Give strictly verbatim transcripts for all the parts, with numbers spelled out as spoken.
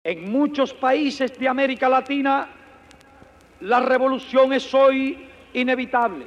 En muchos países de América Latina, la revolución es hoy inevitable.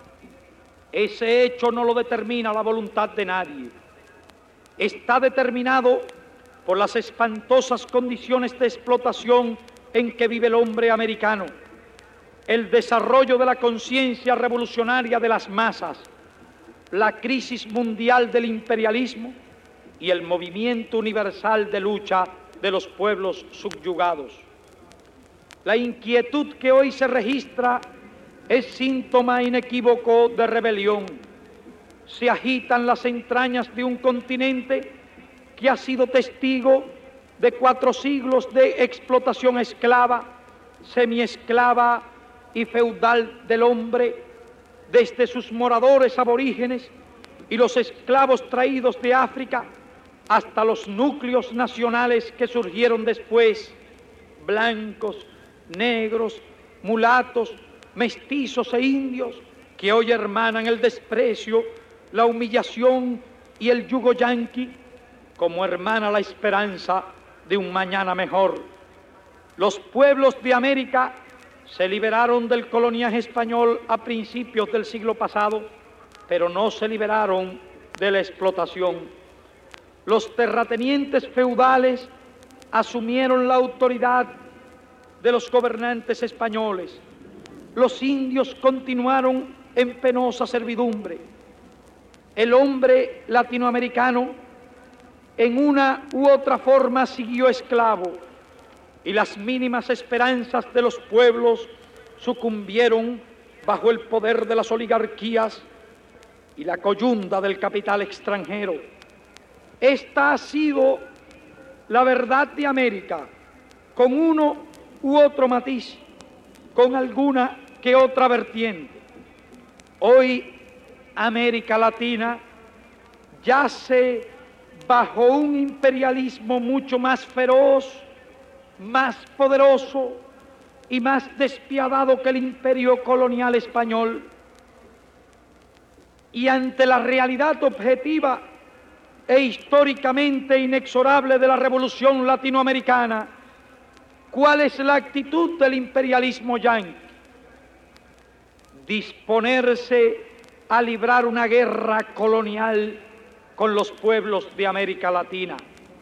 Ese hecho no lo determina la voluntad de nadie. Está determinado por las espantosas condiciones de explotación en que vive el hombre americano, el desarrollo de la conciencia revolucionaria de las masas, la crisis mundial del imperialismo y el movimiento universal de lucha de los pueblos subyugados. La inquietud que hoy se registra es síntoma inequívoco de rebelión. Se agitan las entrañas de un continente que ha sido testigo de cuatro siglos de explotación esclava, semiesclava y feudal del hombre, desde sus moradores aborígenes y los esclavos traídos de África hasta los núcleos nacionales que surgieron después, blancos, negros, mulatos, mestizos e indios, que hoy hermanan el desprecio, la humillación y el yugo yanqui, como hermana la esperanza de un mañana mejor. Los pueblos de América se liberaron del coloniaje español a principios del siglo pasado, pero no se liberaron de la explotación. Los terratenientes feudales asumieron la autoridad de los gobernantes españoles. Los indios continuaron en penosa servidumbre. El hombre latinoamericano en una u otra forma siguió esclavo, y las mínimas esperanzas de los pueblos sucumbieron bajo el poder de las oligarquías y la coyunda del capital extranjero. Esta ha sido la verdad de América, con uno u otro matiz, con alguna que otra vertiente. Hoy América Latina yace bajo un imperialismo mucho más feroz, más poderoso y más despiadado que el imperio colonial español. Y ante la realidad objetiva e históricamente inexorable de la revolución latinoamericana, ¿cuál es la actitud del imperialismo yanqui? Disponerse a librar una guerra colonial con los pueblos de América Latina,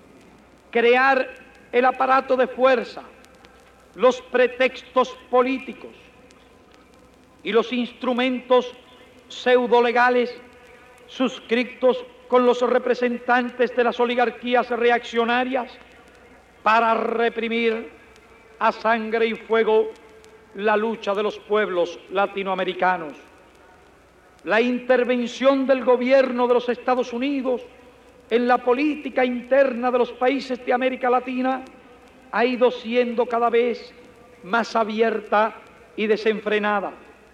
crear el aparato de fuerza, los pretextos políticos y los instrumentos pseudolegales suscritos con los representantes de las oligarquías reaccionarias para reprimir a sangre y fuego la lucha de los pueblos latinoamericanos. La intervención del gobierno de los Estados Unidos en la política interna de los países de América Latina ha ido siendo cada vez más abierta y desenfrenada.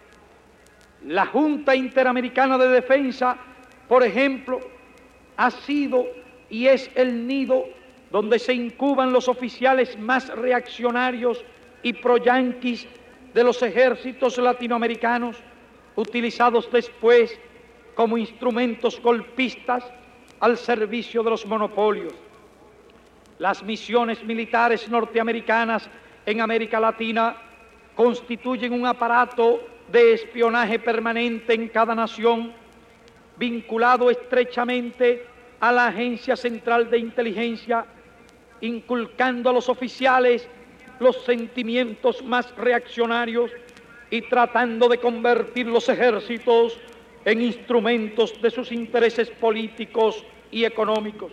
La Junta Interamericana de Defensa, por ejemplo, ha sido y es el nido donde se incuban los oficiales más reaccionarios y pro-yanquis de los ejércitos latinoamericanos, utilizados después como instrumentos golpistas al servicio de los monopolios. Las misiones militares norteamericanas en América Latina constituyen un aparato de espionaje permanente en cada nación, vinculado estrechamente a la Agencia Central de Inteligencia, inculcando a los oficiales los sentimientos más reaccionarios y tratando de convertir los ejércitos en instrumentos de sus intereses políticos y económicos.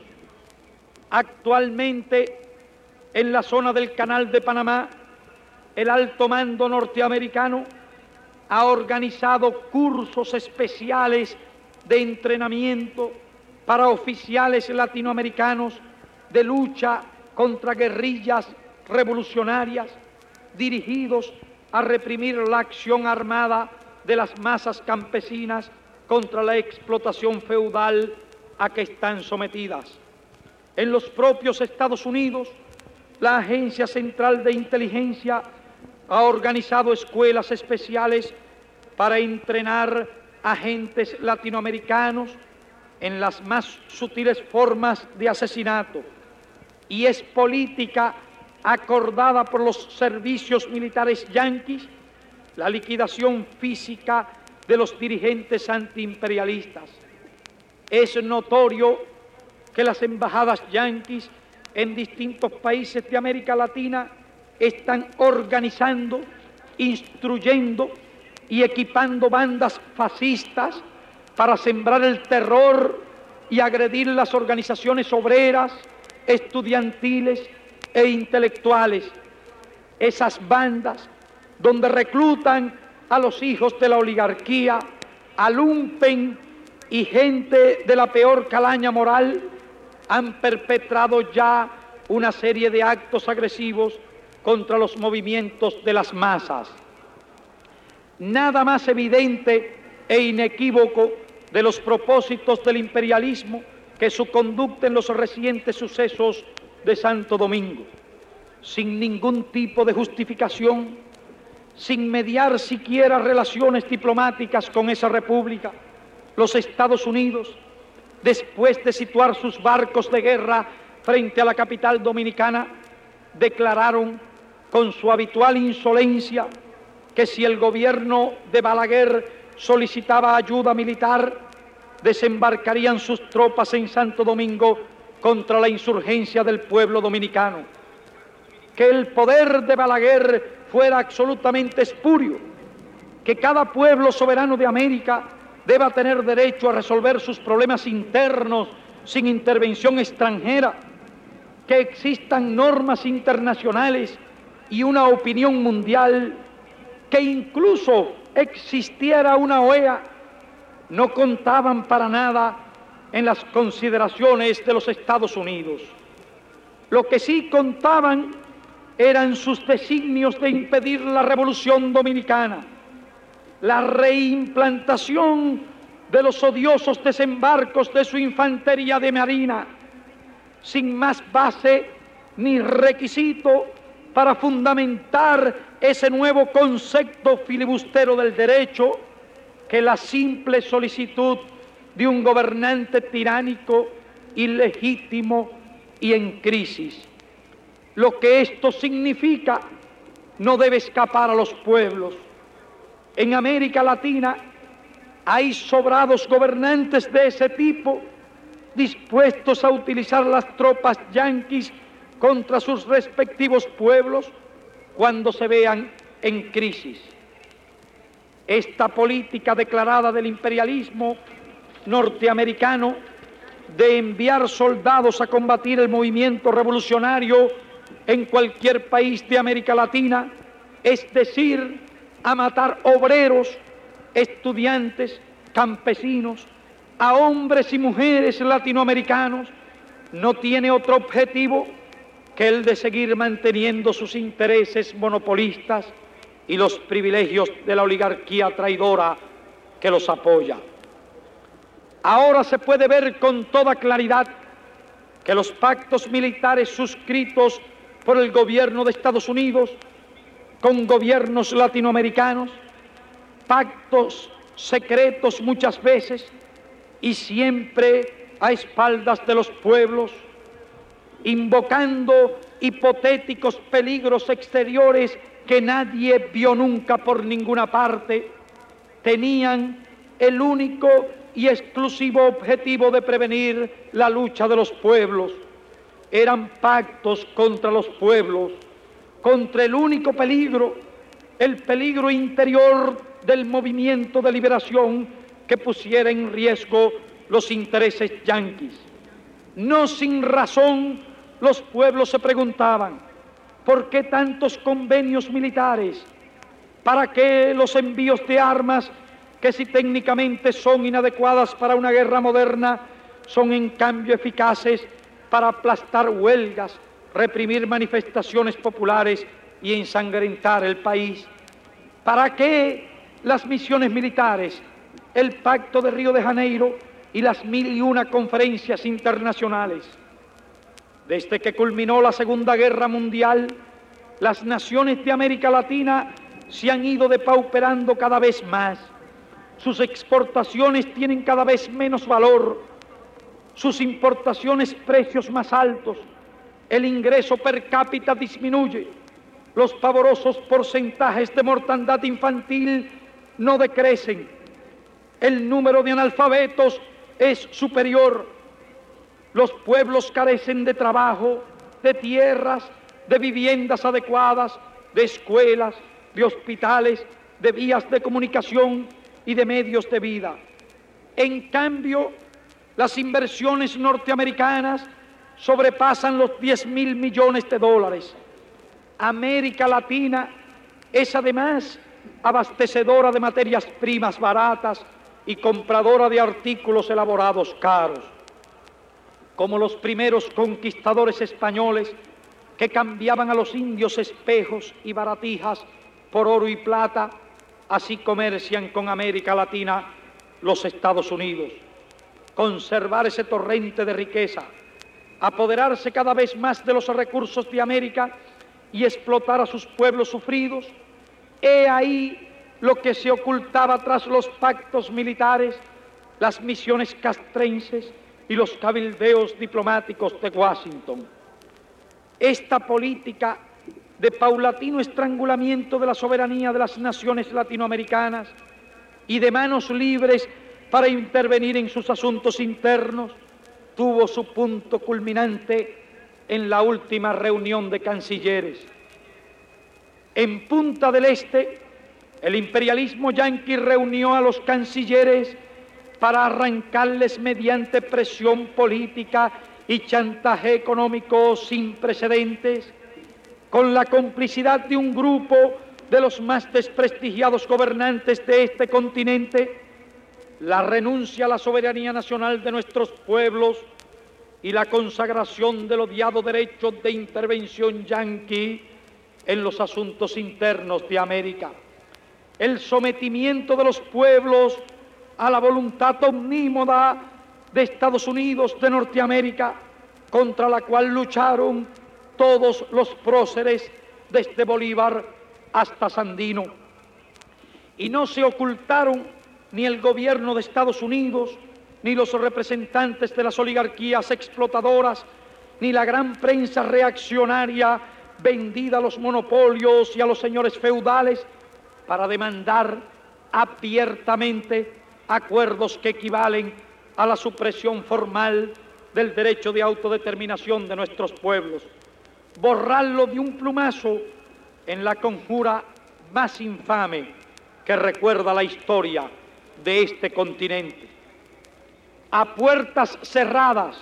Actualmente, en la zona del Canal de Panamá, el alto mando norteamericano ha organizado cursos especiales de entrenamiento para oficiales latinoamericanos de lucha contra guerrillas revolucionarias dirigidos a reprimir la acción armada de las masas campesinas contra la explotación feudal a que están sometidas. En los propios Estados Unidos, la Agencia Central de Inteligencia ha organizado escuelas especiales para entrenar agentes latinoamericanos en las más sutiles formas de asesinato, y es política acordada por los servicios militares yanquis, la liquidación física de los dirigentes antiimperialistas. Es notorio que las embajadas yanquis en distintos países de América Latina están organizando, instruyendo y equipando bandas fascistas para sembrar el terror y agredir las organizaciones obreras, estudiantiles e intelectuales. Esas bandas donde reclutan a los hijos de la oligarquía, a lumpen y gente de la peor calaña moral, han perpetrado ya una serie de actos agresivos contra los movimientos de las masas. Nada más evidente e inequívoco de los propósitos del imperialismo que su conducta en los recientes sucesos de Santo Domingo. Sin ningún tipo de justificación, sin mediar siquiera relaciones diplomáticas con esa república, los Estados Unidos, después de situar sus barcos de guerra frente a la capital dominicana, declararon con su habitual insolencia que si el gobierno de Balaguer solicitaba ayuda militar, desembarcarían sus tropas en Santo Domingo contra la insurgencia del pueblo dominicano. Que el poder de Balaguer fuera absolutamente espurio, que cada pueblo soberano de América deba tener derecho a resolver sus problemas internos sin intervención extranjera, que existan normas internacionales y una opinión mundial, que incluso existiera una O E A, no contaban para nada en las consideraciones de los Estados Unidos. Lo que sí contaban eran sus designios de impedir la revolución dominicana, la reimplantación de los odiosos desembarcos de su infantería de marina, sin más base ni requisito para fundamentar ese nuevo concepto filibustero del derecho que la simple solicitud de un gobernante tiránico, ilegítimo y en crisis. Lo que esto significa no debe escapar a los pueblos. En América Latina hay sobrados gobernantes de ese tipo dispuestos a utilizar las tropas yanquis contra sus respectivos pueblos cuando se vean en crisis. Esta política declarada del imperialismo norteamericano de enviar soldados a combatir el movimiento revolucionario en cualquier país de América Latina, es decir, a matar obreros, estudiantes, campesinos, a hombres y mujeres latinoamericanos, no tiene otro objetivo que el de seguir manteniendo sus intereses monopolistas y los privilegios de la oligarquía traidora que los apoya. Ahora se puede ver con toda claridad que los pactos militares suscritos por el gobierno de Estados Unidos con gobiernos latinoamericanos, pactos secretos muchas veces y siempre a espaldas de los pueblos, invocando hipotéticos peligros exteriores que nadie vio nunca por ninguna parte, tenían el único y exclusivo objetivo de prevenir la lucha de los pueblos. Eran pactos contra los pueblos, contra el único peligro, el peligro interior del movimiento de liberación que pusiera en riesgo los intereses yanquis. No sin razón los pueblos se preguntaban, ¿por qué tantos convenios militares? ¿Para qué los envíos de armas que si técnicamente son inadecuadas para una guerra moderna, son en cambio eficaces para aplastar huelgas, reprimir manifestaciones populares y ensangrentar el país? ¿Para qué las misiones militares, el Pacto de Río de Janeiro y las mil y una conferencias internacionales? Desde que culminó la Segunda Guerra Mundial, las naciones de América Latina se han ido depauperando cada vez más. Sus exportaciones tienen cada vez menos valor, sus importaciones precios más altos, el ingreso per cápita disminuye, los pavorosos porcentajes de mortandad infantil no decrecen, el número de analfabetos es superior, los pueblos carecen de trabajo, de tierras, de viviendas adecuadas, de escuelas, de hospitales, de vías de comunicación y de medios de vida. En cambio, las inversiones norteamericanas sobrepasan los diez mil millones de dólares. América Latina es además abastecedora de materias primas baratas y compradora de artículos elaborados caros. Como los primeros conquistadores españoles que cambiaban a los indios espejos y baratijas por oro y plata, así comercian con América Latina los Estados Unidos. Conservar ese torrente de riqueza, apoderarse cada vez más de los recursos de América y explotar a sus pueblos sufridos, he ahí lo que se ocultaba tras los pactos militares, las misiones castrenses y los cabildeos diplomáticos de Washington. Esta política de paulatino estrangulamiento de la soberanía de las naciones latinoamericanas y de manos libres para intervenir en sus asuntos internos tuvo su punto culminante en la última reunión de cancilleres. En Punta del Este, el imperialismo yanqui reunió a los cancilleres para arrancarles mediante presión política y chantaje económico sin precedentes, con la complicidad de un grupo de los más desprestigiados gobernantes de este continente, la renuncia a la soberanía nacional de nuestros pueblos y la consagración del odiado derecho de intervención yanqui en los asuntos internos de América. El sometimiento de los pueblos a la voluntad omnímoda de Estados Unidos de Norteamérica, contra la cual lucharon todos los próceres desde Bolívar hasta Sandino. Y no se ocultaron ni el gobierno de Estados Unidos, ni los representantes de las oligarquías explotadoras, ni la gran prensa reaccionaria vendida a los monopolios y a los señores feudales para demandar abiertamente acuerdos que equivalen a la supresión formal del derecho de autodeterminación de nuestros pueblos, borrarlo de un plumazo en la conjura más infame que recuerda la historia de este continente. A puertas cerradas,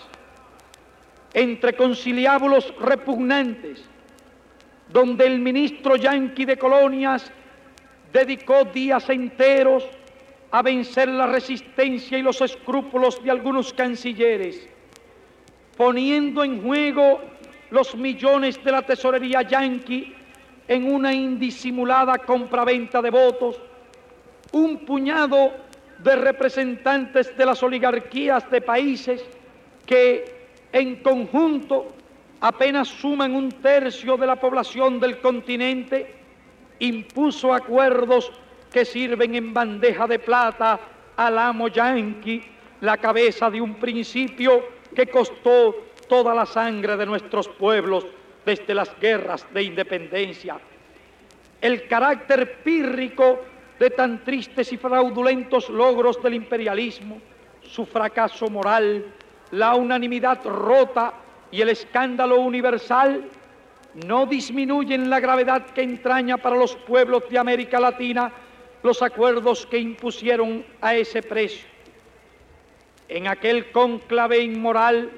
entre conciliábulos repugnantes, donde el ministro yanqui de Colonias dedicó días enteros a vencer la resistencia y los escrúpulos de algunos cancilleres, poniendo en juego los millones de la tesorería yanqui en una indisimulada compraventa de votos, un puñado de representantes de las oligarquías de países que en conjunto apenas suman un tercio de la población del continente, impuso acuerdos que sirven en bandeja de plata al amo yanqui, la cabeza de un principio que costó toda la sangre de nuestros pueblos desde las guerras de independencia. El carácter pírrico de tan tristes y fraudulentos logros del imperialismo, su fracaso moral, la unanimidad rota y el escándalo universal no disminuyen la gravedad que entraña para los pueblos de América Latina los acuerdos que impusieron a ese precio. En aquel cónclave inmoral,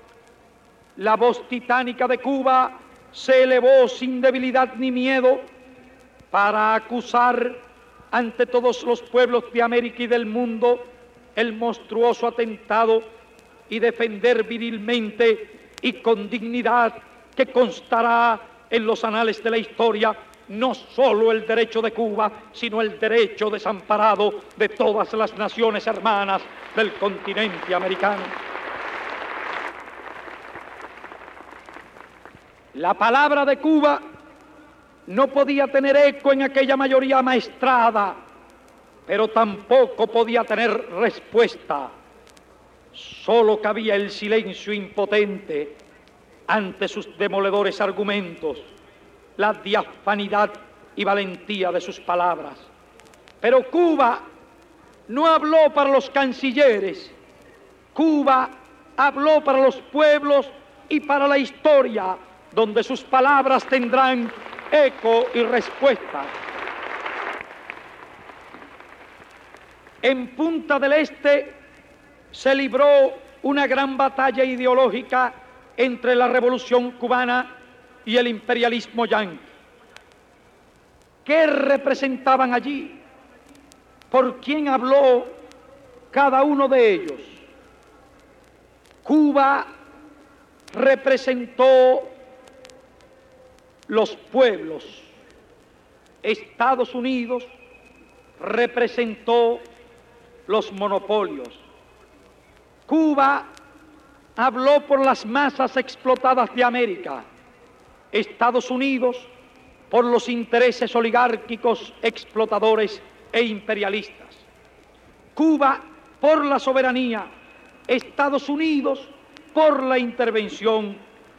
la voz titánica de Cuba se elevó sin debilidad ni miedo para acusar ante todos los pueblos de América y del mundo el monstruoso atentado y defender virilmente y con dignidad que constará en los anales de la historia no solo el derecho de Cuba, sino el derecho desamparado de todas las naciones hermanas del continente americano. La palabra de Cuba no podía tener eco en aquella mayoría maestrada, pero tampoco podía tener respuesta. Solo cabía el silencio impotente ante sus demoledores argumentos, la diafanidad y valentía de sus palabras. Pero Cuba no habló para los cancilleres, Cuba habló para los pueblos y para la historia, donde sus palabras tendrán eco y respuesta. En Punta del Este se libró una gran batalla ideológica entre la Revolución Cubana y el imperialismo yanqui. ¿Qué representaban allí? ¿Por quién habló cada uno de ellos? Cuba representó los pueblos, Estados Unidos representó los monopolios. Cuba habló por las masas explotadas de América, Estados Unidos por los intereses oligárquicos, explotadores e imperialistas. Cuba por la soberanía, Estados Unidos por la intervención.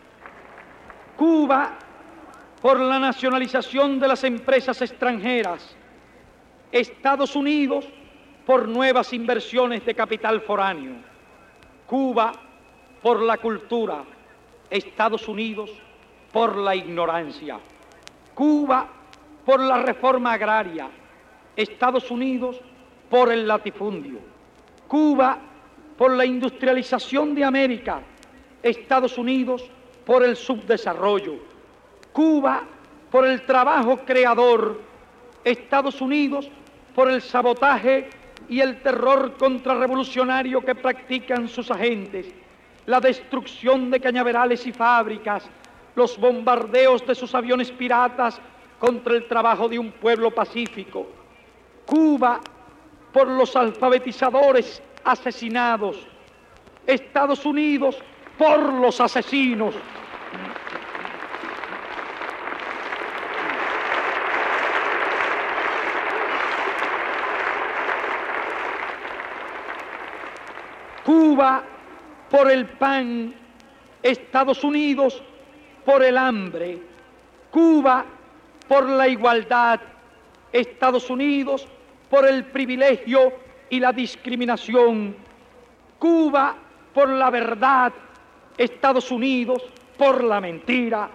Cuba por la nacionalización de las empresas extranjeras, Estados Unidos por nuevas inversiones de capital foráneo. Cuba por la cultura, Estados Unidos por la ignorancia. Cuba por la reforma agraria, Estados Unidos por el latifundio. Cuba por la industrialización de América, Estados Unidos por el subdesarrollo. Cuba por el trabajo creador, Estados Unidos por el sabotaje y el terror contrarrevolucionario que practican sus agentes, la destrucción de cañaverales y fábricas, los bombardeos de sus aviones piratas contra el trabajo de un pueblo pacífico. Cuba por los alfabetizadores asesinados, Estados Unidos por los asesinos. Cuba por el pan, Estados Unidos por el hambre. Cuba por la igualdad, Estados Unidos por el privilegio y la discriminación. Cuba por la verdad, Estados Unidos por la mentira.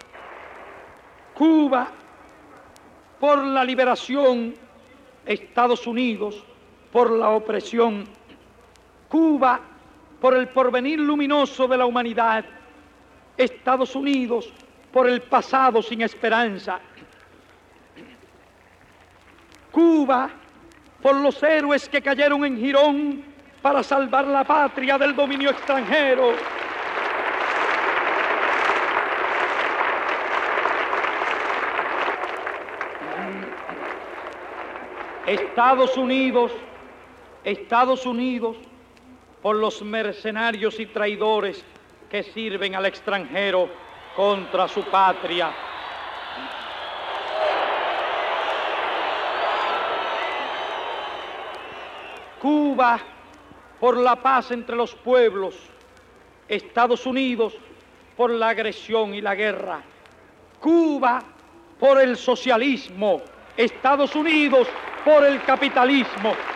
Cuba por la liberación, Estados Unidos por la opresión. Cuba por el porvenir luminoso de la humanidad, Estados Unidos por el pasado sin esperanza. Cuba por los héroes que cayeron en Girón para salvar la patria del dominio extranjero. Estados Unidos, Estados Unidos por los mercenarios y traidores que sirven al extranjero contra su patria. Cuba por la paz entre los pueblos, Estados Unidos por la agresión y la guerra. Cuba por el socialismo, Estados Unidos por el capitalismo.